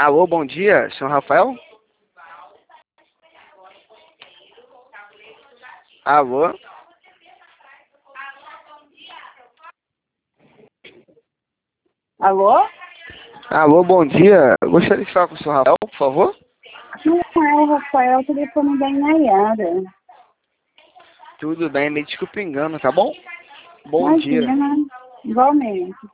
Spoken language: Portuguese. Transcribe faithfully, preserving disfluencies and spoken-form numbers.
Alô, bom dia, senhor Rafael? Alô? Alô? Alô, bom dia. Gostaria de falar com o senhor Rafael, por favor? Não é o Rafael, o telefone da Inayara. Tudo bem, me desculpe o engano, tá bom? Bom dia. Imagina, igualmente.